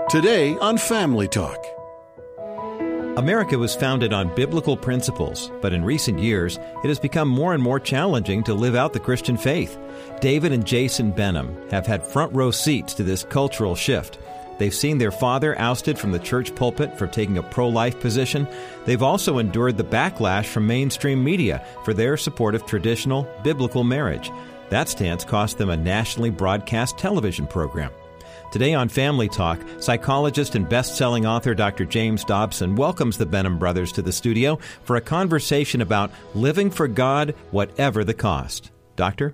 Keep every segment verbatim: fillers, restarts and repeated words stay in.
Today on Family Talk. America was founded on biblical principles, but in recent years, it has become more and more challenging to live out the Christian faith. David and Jason Benham have had front row seats to this cultural shift. They've seen their father ousted from the church pulpit for taking a pro-life position. They've also endured the backlash from mainstream media for their support of traditional biblical marriage. That stance cost them a nationally broadcast television program. Today on Family Talk, psychologist and best-selling author Doctor James Dobson welcomes the Benham brothers to the studio for a conversation about living for God, whatever the cost. Doctor?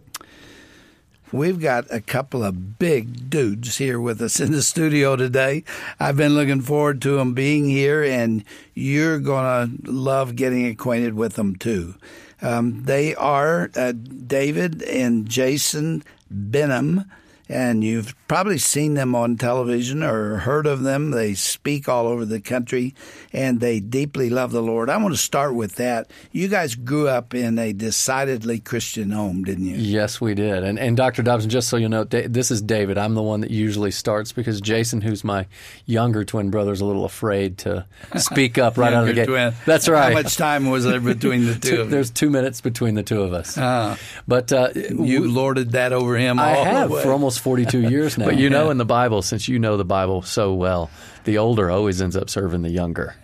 We've got a couple of big dudes here with us in the studio today. I've been looking forward to them being here, and you're going to love getting acquainted with them, too. Um, they are uh, David and Jason Benham, and you've probably seen them on television or heard of them. They speak all over the country, and they deeply love the Lord. I want to start with that. You guys grew up in a decidedly Christian home, didn't you? Yes, we did. And, and Doctor Dobson, just so you know, this is David. I'm the one that usually starts because Jason, who's my younger twin brother, is a little afraid to speak up right out of the gate. Twin. That's right. How much time was there between the two of There's two minutes between the two of us. Uh, but uh, You lorded that over him I all have the way. for almost forty-two years now. But you know in the Bible, since you know the Bible so well, the older always ends up serving the younger.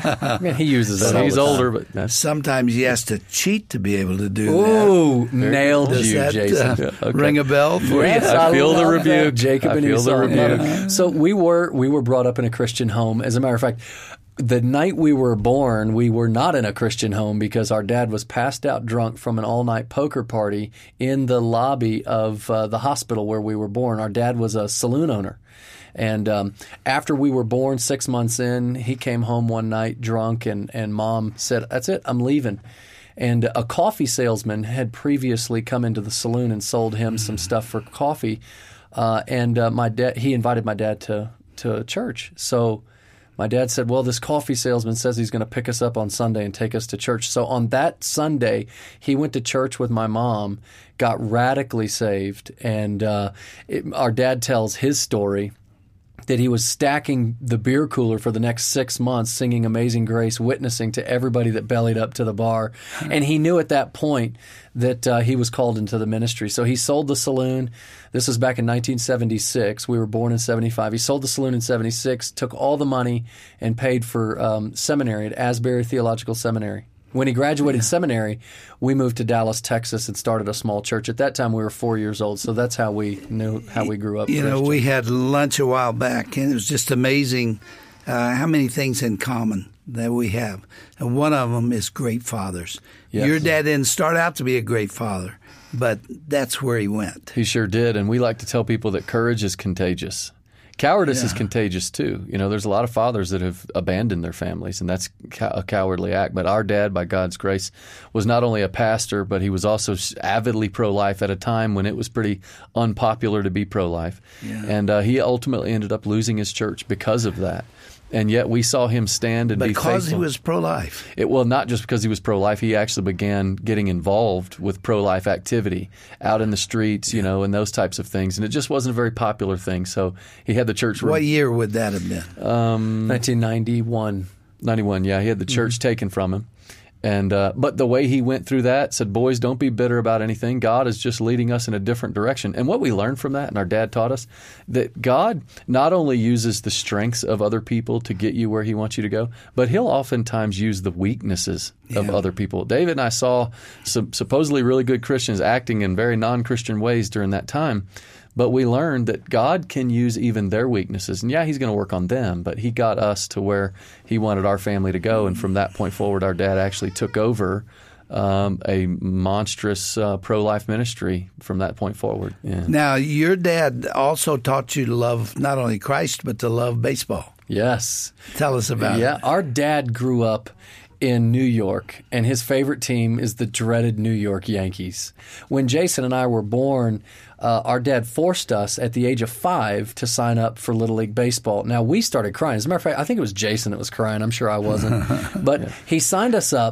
I mean, he uses that. So He's all the older, but that's, Sometimes he has to cheat to be able to do Ooh, that. nailed Does you, that, Jason. uh, Yeah, okay. ring a bell for Yes, you? I feel the love rebuke. that, Jacob I and feel his the son. rebuke. So we were we were brought up in a Christian home. As a matter of fact, the night we were born, we were not in a Christian home because our dad was passed out drunk from an all-night poker party in the lobby of uh, the hospital where we were born. Our dad was a saloon owner. And um, after we were born, six months in, he came home one night drunk, and, and Mom said, "That's it, I'm leaving." And a coffee salesman had previously come into the saloon and sold him mm-hmm. some stuff for coffee. Uh, and uh, my dad, he invited my dad to, to church. So my dad said, well, this coffee salesman says he's going to pick us up on Sunday and take us to church. So on that Sunday, he went to church with my mom, got radically saved. And uh, it, our dad tells his story that he was stacking the beer cooler for the next six months, singing Amazing Grace, witnessing to everybody that bellied up to the bar. And he knew at that point that uh, he was called into the ministry. So he sold the saloon. This was back in nineteen seventy-six. We were born in seventy-five. He sold the saloon in seventy-six, took all the money, and paid for um, seminary at Asbury Theological Seminary. When he graduated yeah. seminary, we moved to Dallas, Texas, and started a small church. At that time, we were four years old, so that's how we knew how we grew up. You Christian. know, we had lunch a while back, and it was just amazing uh, how many things in common that we have. And one of them is great fathers. Yes. Your dad didn't start out to be a great father, but that's where he went. he sure did. And we like to tell people that courage is contagious. Cowardice Yeah. is contagious, too. You know, there's a lot of fathers that have abandoned their families, and that's a cowardly act. But our dad, by God's grace, was not only a pastor, but he was also avidly pro-life at a time when it was pretty unpopular to be pro-life. Yeah. And uh, he ultimately ended up losing his church because of that. And yet we saw him stand and be faithful. Because he was pro-life. It, well, not just because he was pro-life. He actually began getting involved with pro-life activity out in the streets, you know, and those types of things. And it just wasn't a very popular thing. So he had the church. What year would that have been? Um, nineteen ninety-one. ninety-one, yeah. He had the church Mm-hmm. taken from him. And uh, but the way he went through that, said, boys, don't be bitter about anything. God is just leading us in a different direction. And what we learned from that, and our dad taught us, that God not only uses the strengths of other people to get you where he wants you to go, but he'll oftentimes use the weaknesses of Yeah. other people. David and I saw some supposedly really good Christians acting in very non-Christian ways during that time. But we learned that God can use even their weaknesses. And yeah, he's going to work on them, but he got us to where he wanted our family to go. And from that point forward, our dad actually took over um, a monstrous uh, pro-life ministry from that point forward. Yeah. Now, your dad also taught you to love not only Christ, but to love baseball. Yes. Tell us about yeah, it. our dad grew up in New York, and his favorite team is the dreaded New York Yankees. When Jason and I were born, uh, our dad forced us at the age of five to sign up for Little League Baseball. Now, we started crying. As a matter of fact, I think it was Jason that was crying. I'm sure I wasn't. But yeah. he signed us up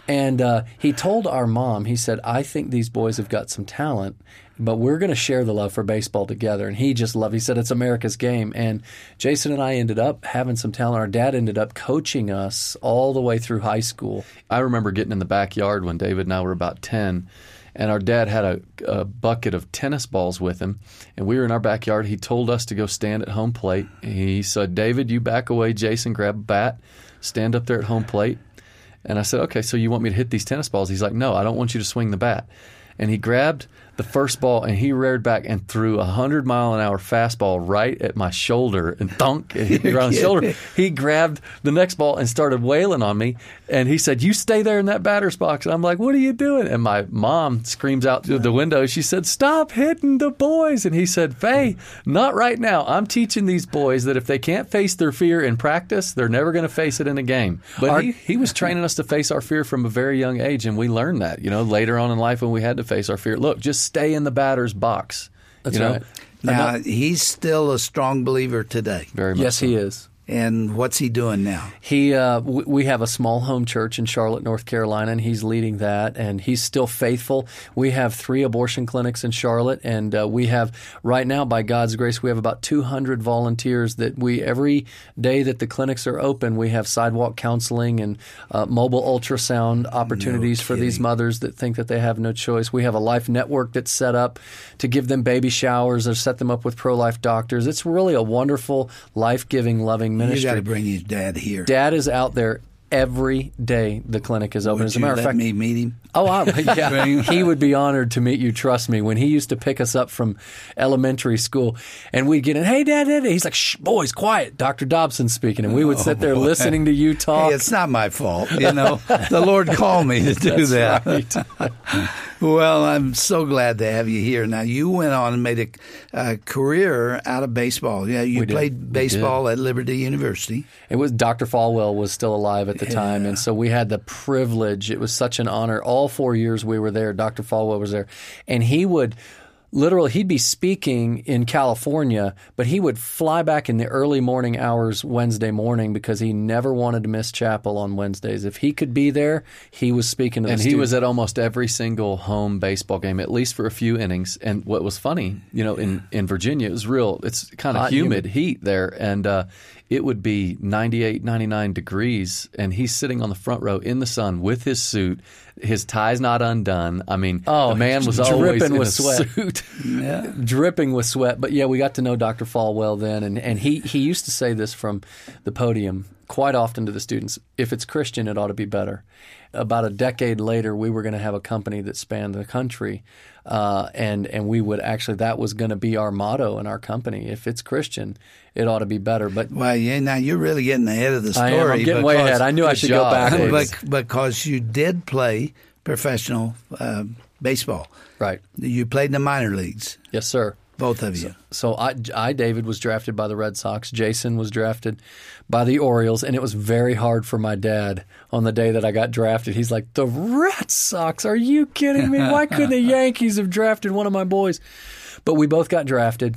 And uh, he told our mom, he said, I think these boys have got some talent, but we're going to share the love for baseball together. And he just loved, he said, it's America's game. And Jason and I ended up having some talent. Our dad ended up coaching us all the way through high school. I remember getting in the backyard when David and I were about ten, and our dad had a, a bucket of tennis balls with him, and we were in our backyard. He told us to go stand at home plate. He said, David, you back away. Jason, grab a bat, stand up there at home plate. And I said, okay, so you want me to hit these tennis balls? He's like, no, I don't want you to swing the bat. And he grabbed the first ball, and he reared back and threw a hundred mile an hour fastball right at my shoulder, and thunk, it hit me right on the shoulder. He grabbed the next ball and started wailing on me, and he said, you stay there in that batter's box. And I'm like, what are you doing? And my mom screams out through the window. She said, stop hitting the boys. And he said, Faye, not right now. I'm teaching these boys that if they can't face their fear in practice, they're never going to face it in a game. But our, he, he was training us to face our fear from a very young age, and we learned that, you know, later on in life when we had to face our fear. Look, just stay in the batter's box. That's you know? right. Now, he's still a strong believer today. Very much Yes, so. he is. And what's he doing now? He, uh, w- we have a small home church in Charlotte, North Carolina, and he's leading that, and he's still faithful. We have three abortion clinics in Charlotte, and uh, we have, right now, by God's grace, we have about two hundred volunteers that we, every day that the clinics are open, we have sidewalk counseling and uh, mobile ultrasound opportunities No for these mothers that think that they have no choice. We have a life network that's set up to give them baby showers or set them up with pro-life doctors. It's really a wonderful, life-giving, loving ministry. You got to bring his dad here. Dad is out there every day the clinic is open. Would As a you matter of let fact, me meet him? oh, I, yeah, he would be honored to meet you. Trust me. When he used to pick us up from elementary school, and we'd get in, hey, Dad, Dad, Dad. He's like, shh, boys, quiet. Doctor Dobson's speaking, and we would sit there boy. listening to you talk. Hey, it's not my fault. You know, the Lord called me to do that. Right. Well, I'm so glad to have you here. Now, you went on and made a, a career out of baseball. Yeah, you We did. played baseball at Liberty University. It was Doctor Falwell was still alive at the time, and so we had the privilege. It was such an honor. All four years we were there, Doctor Falwell was there, and he would literally he'd be speaking in California, but he would fly back in the early morning hours Wednesday morning because he never wanted to miss chapel on Wednesdays. If he could be there, he was speaking to the And he students. was at almost every single home baseball game, at least for a few innings. And what was funny, you know, in, in Virginia, it was real, it's kind of Hot, humid, humid. heat there. And uh, it would be ninety-eight, ninety-nine degrees. And he's sitting on the front row in the sun with his suit. His tie's not undone. I mean, Oh, the man was dripping always in with a sweat. suit. Yeah. dripping with sweat. But yeah, we got to know Doctor Falwell then, and, and he, he used to say this from the podium quite often to the students, if it's Christian, it ought to be better. About a decade later, we were going to have a company that spanned the country, uh, and, and we would actually, that was going to be our motto in our company. If it's Christian, it ought to be better. But Well, yeah, now you're really getting ahead of the story. I am, I'm getting way because- ahead. I knew I Good should job. go backwards. Bec- because you did play professional uh, baseball. Right. You played in the minor leagues, Yes, sir. both of you. So I, I, David, was drafted by the Red Sox. Jason was drafted by the Orioles, and it was very hard for my dad on the day that I got drafted. He's like, the Red Sox? Are you kidding me? Why couldn't the Yankees have drafted one of my boys? But we both got drafted.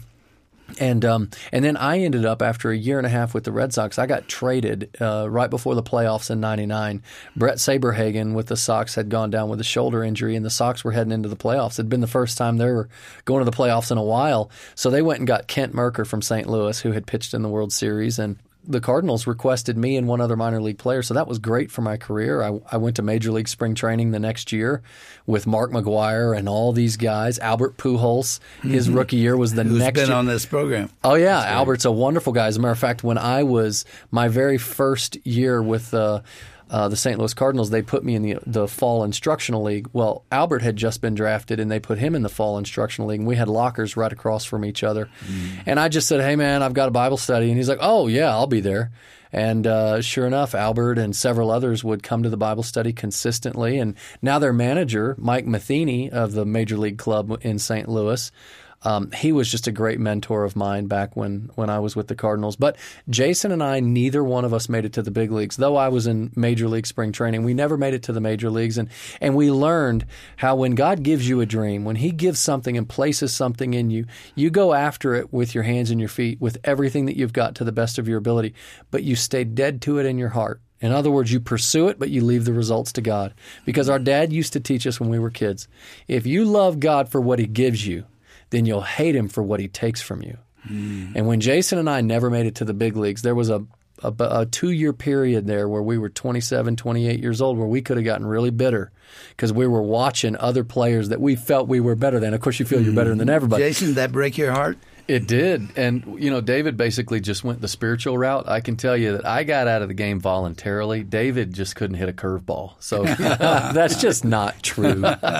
And um, and then I ended up, after a year and a half with the Red Sox, I got traded uh, right before the playoffs in ninety-nine. Brett Saberhagen with the Sox had gone down with a shoulder injury, and the Sox were heading into the playoffs. It had been the first time they were going to the playoffs in a while. So they went and got Kent Merker from Saint Louis, who had pitched in the World Series, and the Cardinals requested me and one other minor league player, so that was great for my career. I, I went to Major League Spring Training the next year with Mark McGwire and all these guys. Albert Pujols, his rookie year was the Who's next been year. on this program? Oh, yeah. Albert's a wonderful guy. As a matter of fact, when I was my very first year with uh, uh, the Saint Louis Cardinals, they put me in the, the fall instructional league. Well, Albert had just been drafted, and they put him in the fall instructional league, and we had lockers right across from each other. Mm. And I just said, hey, man, I've got a Bible study. And he's like, oh, yeah, I'll be there. And uh, sure enough, Albert and several others would come to the Bible study consistently. And now their manager, Mike Matheny of the Major League Club in Saint Louis, Um, he was just a great mentor of mine back when, when I was with the Cardinals. But Jason and I, neither one of us made it to the big leagues. Though I was in Major League Spring Training, we never made it to the major leagues. And, and we learned how when God gives you a dream, when he gives something and places something in you, you go after it with your hands and your feet, with everything that you've got to the best of your ability, but you stay dead to it in your heart. In other words, you pursue it, but you leave the results to God. Because our dad used to teach us when we were kids, if you love God for what he gives you, then you'll hate him for what he takes from you. Mm. And when Jason and I never made it to the big leagues, there was a, a, a two-year period there where we were twenty-seven, twenty-eight years old where we could have gotten really bitter because we were watching other players that we felt we were better than. Of course, you feel mm. you're better than everybody. Jason, did that break your heart? It did. And, you know, David basically just went the spiritual route. I can tell you that I got out of the game voluntarily. David just couldn't hit a curveball. So that's just not true.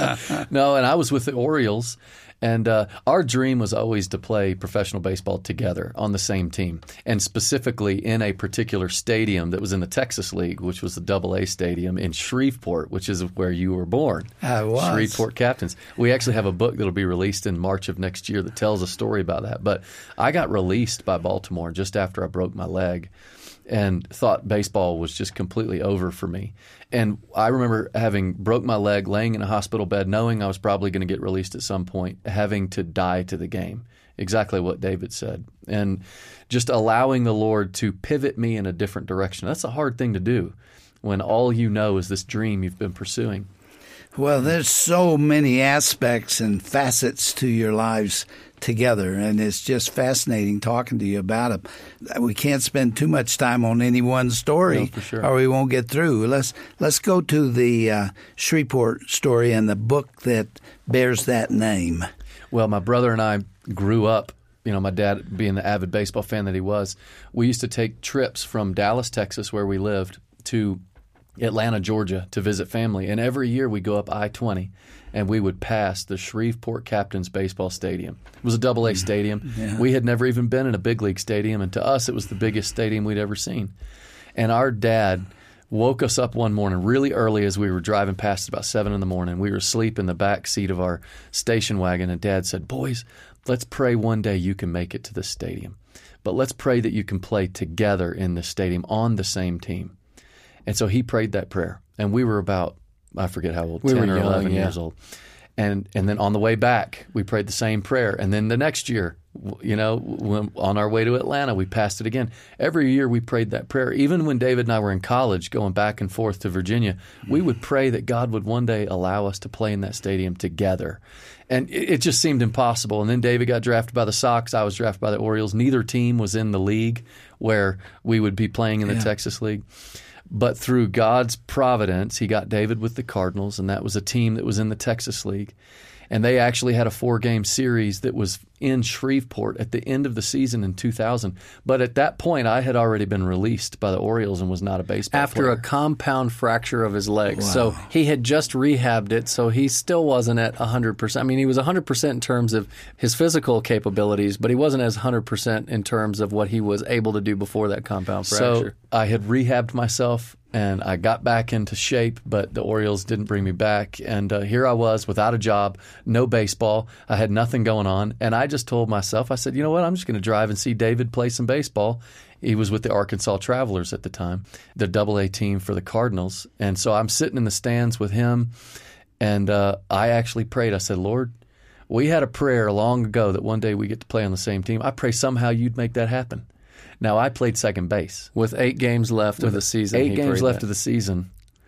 No, and I was with the Orioles. And uh, our dream was always to play professional baseball together on the same team, and specifically in a particular stadium that was in the Texas League, which was the Double A stadium in Shreveport, which is where you were born. I was. Shreveport Captains. We actually have a book that will be released in March of next year that tells a story about that. But I got released by Baltimore just after I broke my leg and thought baseball was just completely over for me. And I remember having broke my leg, laying in a hospital bed, knowing I was probably going to get released at some point, having to die to the game. Exactly what David said. And just allowing the Lord to pivot me in a different direction. That's a hard thing to do when all you know is this dream you've been pursuing. Well, there's so many aspects and facets to your lives together, and it's just fascinating talking to you about it. We can't spend too much time on any one story, no, for sure. or we won't get through. Let's let's go to the uh, Shreveport story and the book that bears that name. Well, my brother and I grew up, you know, my dad being the avid baseball fan that he was, we used to take trips from Dallas, Texas, where we lived, to Atlanta, Georgia, to visit family. And every year we go up I twenty, and we would pass the Shreveport Captains Baseball Stadium. It was a double A stadium. Yeah. We had never even been in a big league stadium, and to us it was the biggest stadium we'd ever seen. And our dad woke us up one morning really early as we were driving past about seven in the morning. We were asleep in the back seat of our station wagon, and Dad said, "Boys, let's pray one day you can make it to this stadium. But let's pray that you can play together in this stadium on the same team." And so he prayed that prayer. And we were about, I forget how old, we ten were or young, eleven yeah. years old. And and then on the way back, we prayed the same prayer. And then the next year, you know, when, on our way to Atlanta, we passed it again. Every year we prayed that prayer. Even when David and I were in college going back and forth to Virginia, we would pray that God would one day allow us to play in that stadium together. And it, it just seemed impossible. And then David got drafted by the Sox. I was drafted by the Orioles. Neither team was in the league where we would be playing in the yeah. Texas League. But through God's providence, he got David with the Cardinals, and that was a team that was in the Texas League. And they actually had a four-game series that was in Shreveport at the end of the season in two thousand. But at that point, I had already been released by the Orioles and was not a baseball After player. a compound fracture of his leg. Wow. So he had just rehabbed it, so he still wasn't at one hundred percent. I mean, he was one hundred percent in terms of his physical capabilities, but he wasn't as one hundred percent in terms of what he was able to do before that compound fracture. So I had rehabbed myself, and I got back into shape, but the Orioles didn't bring me back. And uh, here I was without a job, no baseball. I had nothing going on. And I just told myself, I said, you know what, I'm just going to drive and see David play some baseball. He was with the Arkansas Travelers at the time, the double A team for the Cardinals. And so I'm sitting in the stands with him, and uh, I actually prayed. I said, Lord, we had a prayer long ago that one day we get to play on the same team. I pray somehow you'd make that happen. Now, I played second base. With eight games left With of the season. Eight he games left that. of the season.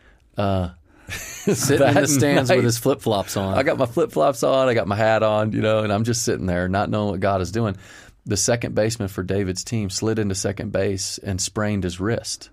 Uh, Sitting in the stands night, with his flip-flops on. I got my flip-flops on. I got my hat on, you know, and I'm just sitting there not knowing what God is doing. The second baseman for David's team slid into second base and sprained his wrist.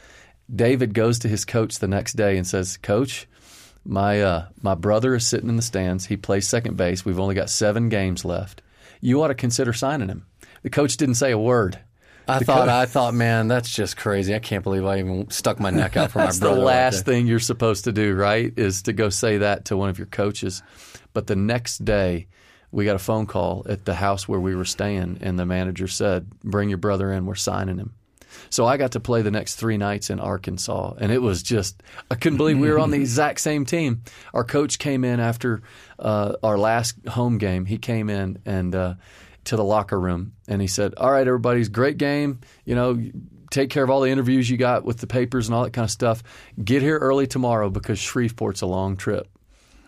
David goes to his coach the next day and says, Coach, my uh, my brother is sitting in the stands. He plays second base. We've only got seven games left. You ought to consider signing him. The coach didn't say a word. I The thought, coach, I thought, man, that's just crazy. I can't believe I even stuck my neck out for my That's brother. the last like that. thing you're supposed to do, right, is to go say that to one of your coaches. But the next day, we got a phone call at the house where we were staying, and the manager said, bring your brother in, we're signing him. So I got to play the next three nights in Arkansas, and it was just, I couldn't believe we were on the exact same team. Our coach came in after uh, our last home game. He came in and uh, to the locker room, and he said, all right, everybody's great game. You know, take care of all the interviews you got with the papers and all that kind of stuff. Get here early tomorrow because Shreveport's a long trip.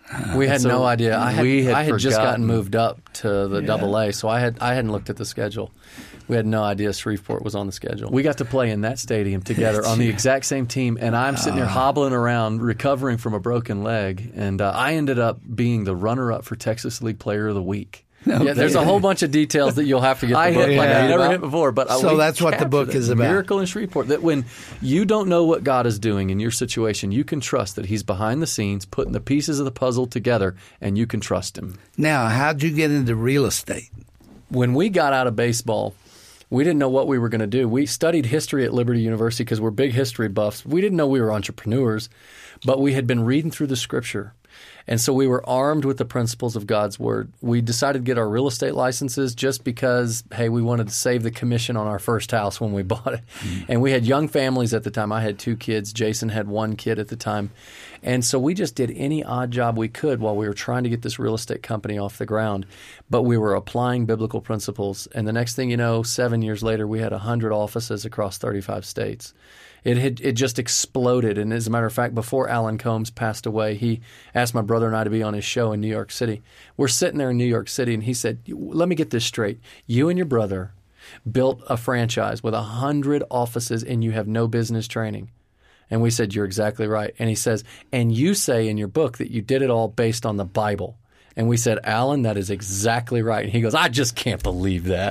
We had So no idea. I had, we had I had just gotten forgotten. moved up to the double A, so I had I hadn't looked at the schedule. We had no idea Shreveport was on the schedule. We got to play in that stadium together on the exact same team, and I'm sitting there hobbling around, recovering from a broken leg, and uh, I ended up being the runner-up for Texas League Player of the Week. Yeah, there's a whole bunch of details that you'll have to get the I book. hit like Yeah. I never hit before, but So we that's what the captured book it. is about. Miracle in Shreveport. That when you don't know what God is doing in your situation, you can trust that He's behind the scenes, putting the pieces of the puzzle together, and you can trust Him. Now, how'd you get into real estate? When we got out of baseball, we didn't know what we were going to do. We studied history at Liberty University because we're big history buffs. We didn't know we were entrepreneurs, but we had been reading through the Scripture. And so we were armed with the principles of God's Word. We decided to get our real estate licenses just because, hey, we wanted to save the commission on our first house when we bought it. Mm-hmm. And we had young families at the time. I had two kids. Jason had one kid at the time. And so we just did any odd job we could while we were trying to get this real estate company off the ground. But we were applying biblical principles. And the next thing you know, seven years later, we had one hundred offices across thirty-five states. It had it just exploded. And as a matter of fact, before Alan Combs passed away, he asked my brother and I to be on his show in New York City. We're sitting there in New York City, and he said, let me get this straight. You and your brother built a franchise with one hundred offices, and you have no business training. And we said, you're exactly right. And he says, and you say in your book that you did it all based on the Bible. And we said, Alan, that is exactly right. And he goes, I just can't believe that.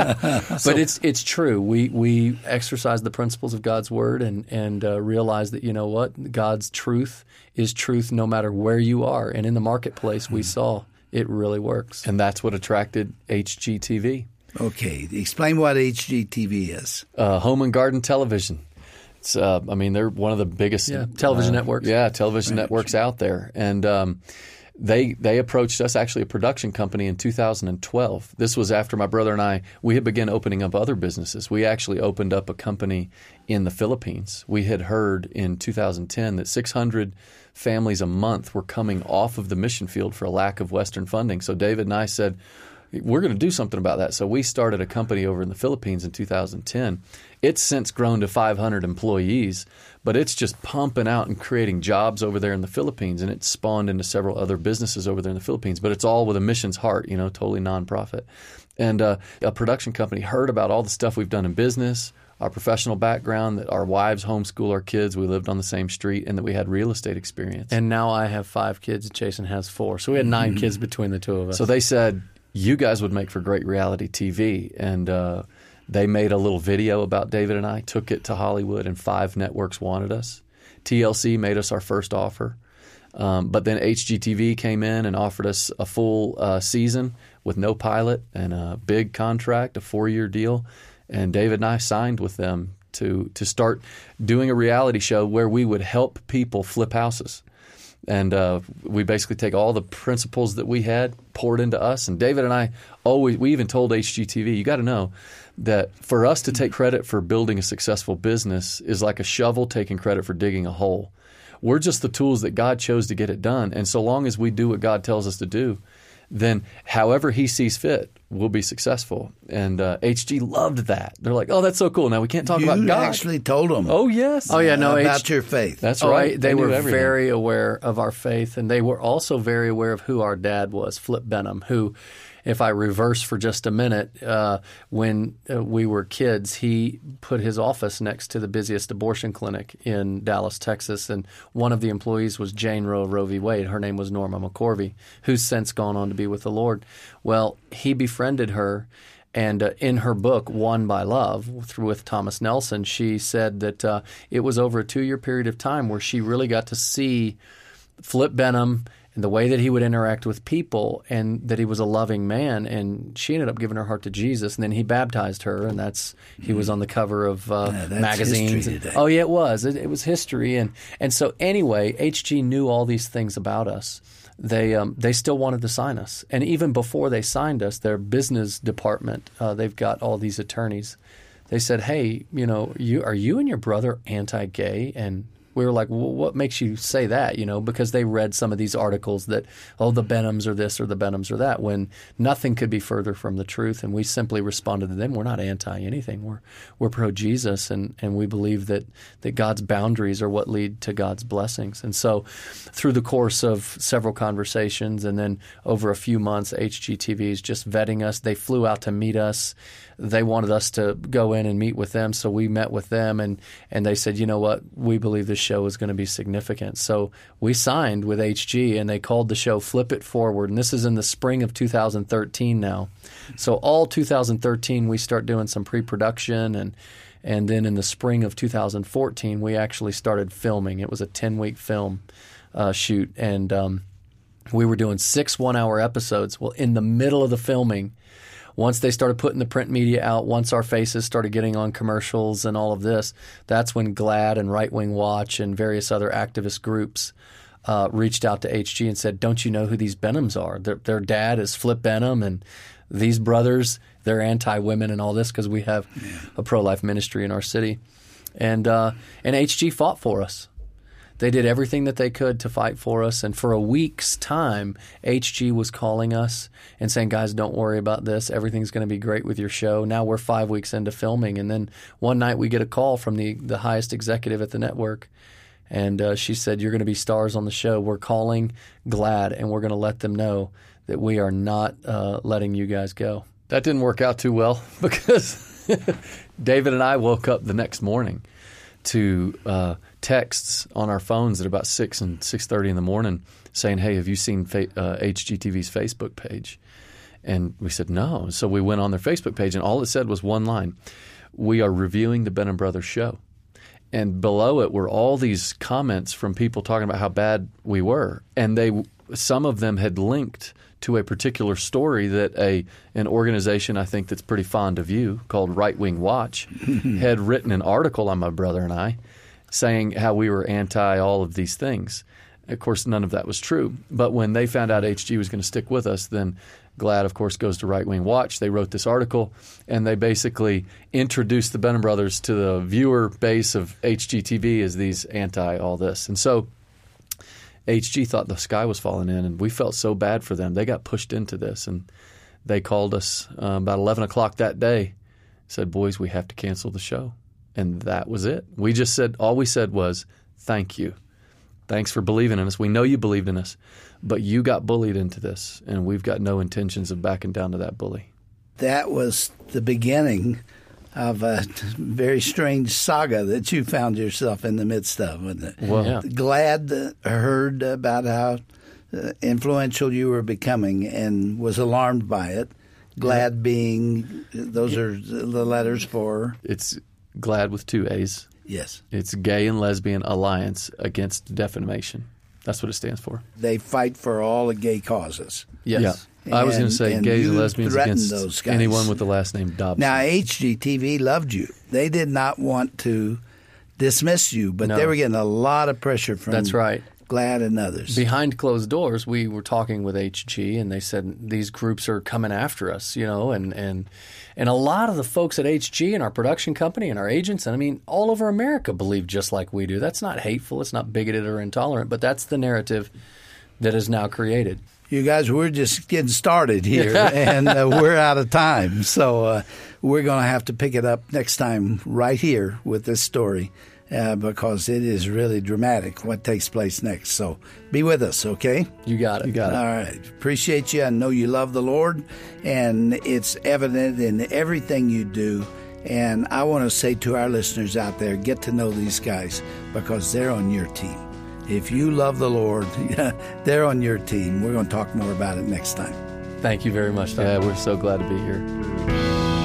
But it's it's true. We we exercise the principles of God's Word and, and uh, realize that, you know what, God's truth is truth no matter where you are. And in the marketplace, we saw it really works. And that's what attracted H G T V. Okay, explain what H G T V is. Uh, Home and Garden Television. It's, uh, I mean, they're one of the biggest Yeah, television uh, networks. Yeah, television networks out there. And um, they they approached us, actually a production company, in two thousand twelve. This was after my brother and I, we had begun opening up other businesses. We actually opened up a company in the Philippines. We had heard in two thousand ten that six hundred families a month were coming off of the mission field for a lack of Western funding. So David and I said, we're going to do something about that. So we started a company over in the Philippines in two thousand ten. It's since grown to five hundred employees, but it's just pumping out and creating jobs over there in the Philippines, and it's spawned into several other businesses over there in the Philippines. But it's all with a missions heart, you know, totally nonprofit. And uh, a production company heard about all the stuff we've done in business, our professional background, that our wives homeschool our kids, we lived on the same street, and that we had real estate experience. And now I have five kids. Jason has four. So we had nine mm-hmm. kids between the two of us. So they said, you guys would make for great reality T V. And uh, they made a little video about David and I, took it to Hollywood, and five networks wanted us. T L C made us our first offer. Um, but then H G T V came in and offered us a full uh, season with no pilot and a big contract, a four-year deal. And David and I signed with them to to start doing a reality show where we would help people flip houses. And uh, we basically take all the principles that we had, pour it into us. And David and I always, we even told H G T V, you got to know that for us to take credit for building a successful business is like a shovel taking credit for digging a hole. We're just the tools that God chose to get it done. And so long as we do what God tells us to do, then however He sees fit, we'll be successful. And uh, H G loved that. They're like, oh, that's so cool. Now we can't talk you about God. actually told them. Oh, yes. Oh, yeah, no, about H- your faith. That's oh, right. I, they knew were everything. very aware of our faith, and they were also very aware of who our dad was, Flip Benham, who, if I reverse for just a minute, uh, when uh, we were kids, he put his office next to the busiest abortion clinic in Dallas, Texas, and one of the employees was Jane Roe Roe v. Wade. Her name was Norma McCorvey, who's since gone on to be with the Lord. Well, he befriended her. And uh, in her book, Won by Love, with, with Thomas Nelson, she said that uh, it was over a two-year period of time where she really got to see Flip Benham and the way that he would interact with people, and that he was a loving man. And she ended up giving her heart to Jesus, and then he baptized her, and that's he was on the cover of uh, Yeah, that's magazines. history today. Oh, yeah, it was. It, it was history. And, and so anyway, H G knew all these things about us. They um, they still wanted to sign us. And even before they signed us, their business department, uh, they've got all these attorneys. They said, hey, you know, you are you and your brother anti-gay? And we were like, well, what makes you say that? You know, because they read some of these articles that, oh, the Benhams are this or the Benhams are that, when nothing could be further from the truth. And we simply responded to them. We're not anti anything. We're we're pro Jesus, and, and we believe that that God's boundaries are what lead to God's blessings. And so, through the course of several conversations, and then over a few months, H G T V is just vetting us. They flew out to meet us. They wanted us to go in and meet with them, so we met with them, and, and they said, you know what, we believe this show is going to be significant. So we signed with H G, and they called the show Flip It Forward, and this is in the spring of two thousand thirteen now. So all two thousand thirteen, we start doing some pre-production, and and then in the spring of two thousand fourteen, we actually started filming. It was a ten-week film uh, shoot, and um, we were doing six one-hour episodes. Well, in the middle of the filming, once they started putting the print media out, once our faces started getting on commercials and all of this, that's when GLAAD and Right Wing Watch and various other activist groups uh, reached out to H G and said, don't you know who these Benhams are? Their, their dad is Flip Benham, and these brothers, they're anti-women and all this because we have a pro-life ministry in our city. And uh, and H G fought for us. They did everything that they could to fight for us. And for a week's time, H G was calling us and saying, guys, don't worry about this. Everything's going to be great with your show. Now we're five weeks into filming. And then one night we get a call from the, the highest executive at the network. And uh, she said, you're going to be stars on the show. We're calling GLAAD, and we're going to let them know that we are not uh, letting you guys go. That didn't work out too well because David and I woke up the next morning to uh, texts on our phones at about six and six thirty in the morning saying, hey, have you seen fa- uh, H G T V's Facebook page? And we said, no. So we went on their Facebook page, and all it said was one line: we are reviewing the Benham Brothers show. And below it were all these comments from people talking about how bad we were. And they, some of them had linked to a particular story that a an organization I think that's pretty fond of you called Right Wing Watch had written an article on my brother and I saying how we were anti all of these things. Of course, none of that was true. But when they found out H G was going to stick with us, then GLAAD, of course, goes to Right Wing Watch. They wrote this article, and they basically introduced the Benham Brothers to the viewer base of H G T V as these anti all this. And so H G thought the sky was falling in, and we felt so bad for them. They got pushed into this, and they called us uh, about eleven o'clock that day, said, boys, we have to cancel the show. And that was it. We just said, all we said was, thank you. Thanks for believing in us. We know you believed in us, but you got bullied into this, and we've got no intentions of backing down to that bully. That was the beginning of a very strange saga that you found yourself in the midst of, wasn't it? Well, yeah. GLAAD heard about how influential you were becoming and was alarmed by it. GLAAD being, those are the letters for? It's GLAAD with two A's. Yes. It's Gay and Lesbian Alliance Against Defamation. That's what it stands for. They fight for all the gay causes. Yes. Yeah. I was going to say and gays you and lesbians against those guys. anyone with the last name Dobson. Now, H G T V loved you. They did not want to dismiss you, but No. they were getting a lot of pressure from That's right. GLAAD and others. Behind closed doors, we were talking with H G, and they said these groups are coming after us, you know, and and and a lot of the folks at H G and our production company and our agents, and I mean, all over America believe just like we do. That's not hateful. It's not bigoted or intolerant, but that's the narrative that is now created. You guys, we're just getting started here, and uh, we're out of time. So uh, we're going to have to pick it up next time right here with this story. Uh, because it is really dramatic what takes place next. So be with us, okay? You got it. You got it. All right. Appreciate you. I know you love the Lord, and it's evident in everything you do. And I want to say to our listeners out there, get to know these guys because they're on your team. If you love the Lord, they're on your team. We're going to talk more about it next time. Thank you very much, Doctor Yeah, we're so glad to be here.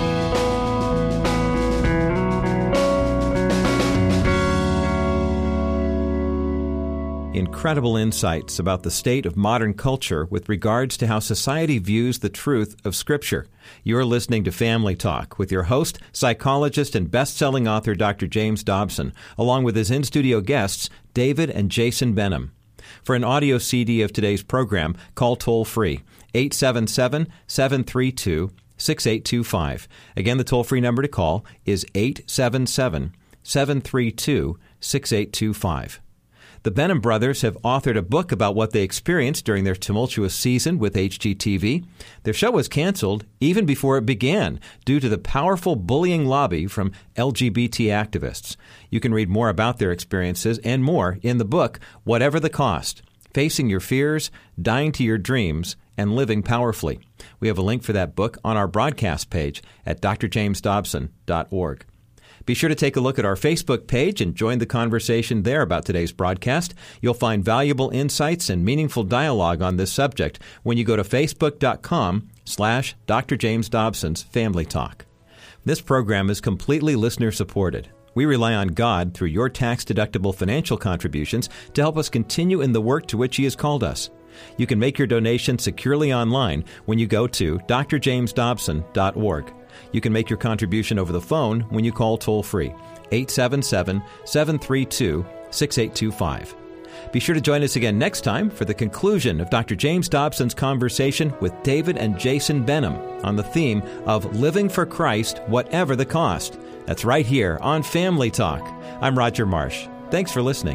Incredible insights about the state of modern culture with regards to how society views the truth of Scripture. You're listening to Family Talk with your host, psychologist and best-selling author Doctor James Dobson, along with his in-studio guests, David and Jason Benham. For an audio C D of today's program, call toll-free, eight seven seven, seven three two, six eight two five. Again, the toll-free number to call is eight seven seven, seven three two, six eight two five. The Benham brothers have authored a book about what they experienced during their tumultuous season with H G T V. Their show was canceled even before it began due to the powerful bullying lobby from L G B T activists. You can read more about their experiences and more in the book, Whatever the Cost: Facing Your Fears, Dying to Your Dreams, and Living Powerfully. We have a link for that book on our broadcast page at d r james dobson dot org. Be sure to take a look at our Facebook page and join the conversation there about today's broadcast. You'll find valuable insights and meaningful dialogue on this subject when you go to facebook.com slash Dr. James Dobson's Family Talk. This program is completely listener-supported. We rely on God through your tax-deductible financial contributions to help us continue in the work to which He has called us. You can make your donation securely online when you go to d r james dobson dot org. You can make your contribution over the phone when you call toll-free, eight seven seven, seven three two, six eight two five. Be sure to join us again next time for the conclusion of Doctor James Dobson's conversation with David and Jason Benham on the theme of living for Christ, whatever the cost. That's right here on Family Talk. I'm Roger Marsh. Thanks for listening.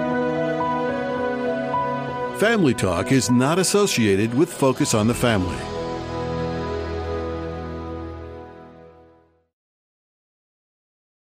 Family Talk is not associated with Focus on the Family.